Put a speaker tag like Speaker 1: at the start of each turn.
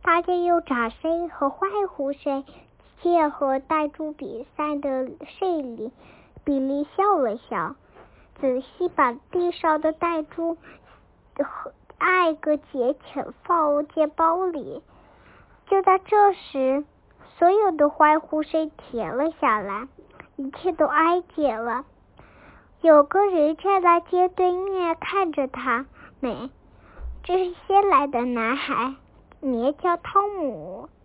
Speaker 1: 大家又找谁和坏狐狸借和袋猪比赛的谁里。比利笑了笑，仔细把地上的袋猪挨个捡起放进包里。就在这时，所有的坏狐狸停了下来，一切都安静了。有个人站在街对面看着他们，这是新来的男孩，名叫汤姆。